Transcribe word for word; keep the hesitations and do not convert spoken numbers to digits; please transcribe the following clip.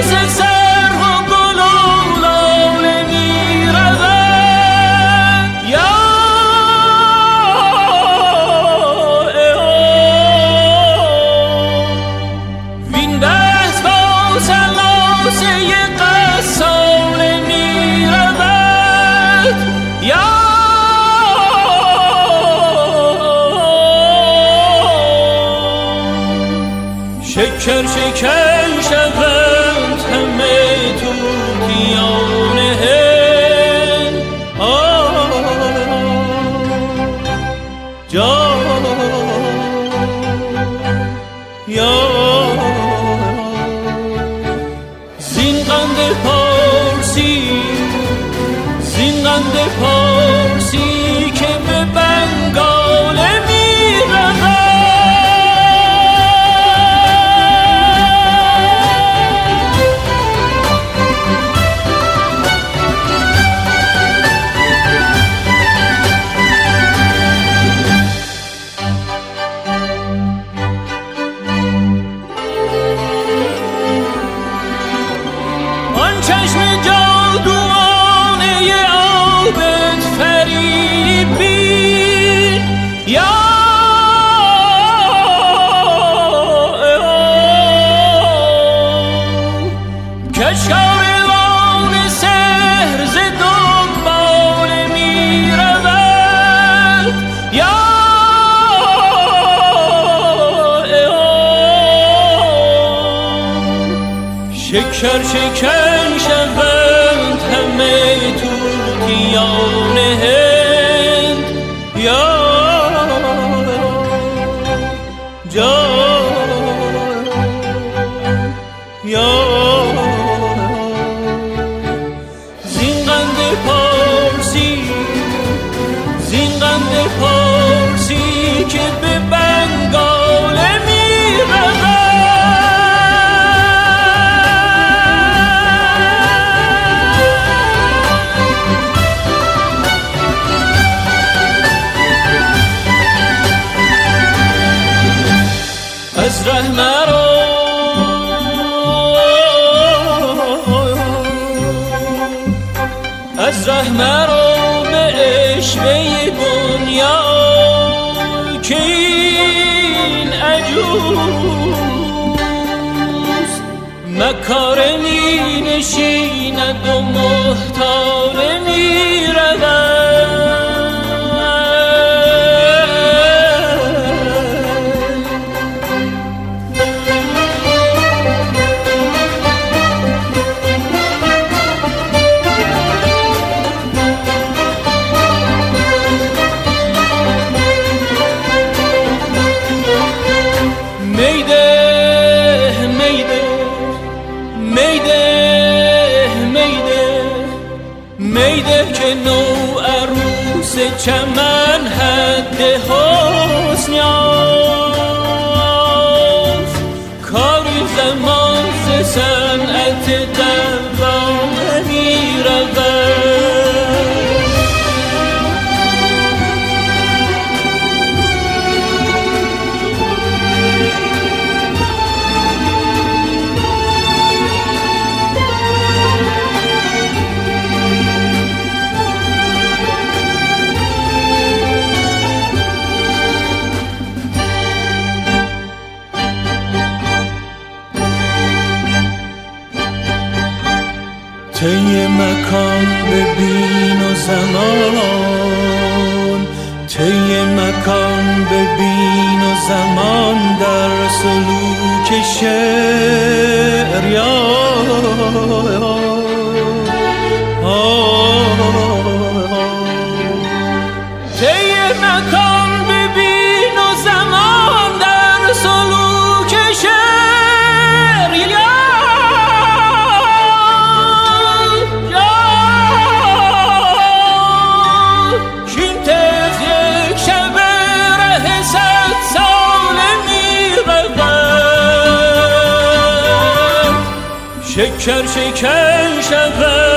شکر شکر شوند همه طوطیان هند جان یا زین قند پارسی زین قند پارسی که به بنگال میرود شکر شکر شوند همه طوطیان هند یا جان یا زین قند پارسی زین قند پارسی که به بنگال میرود از ره مرو از ره مرو به عشوه دنیا که این عجوز مکاره می نشیند و محتاره می رود میده که نو عروس چمن حد حسن یافت کاری زمان ز صنعت دوانه میرود طی مکان ببین و زمان طی مکان ببین و زمان در سلوک شعر یا طی مکان ببین و زمان در سلوک شعر یا شکر شکر شود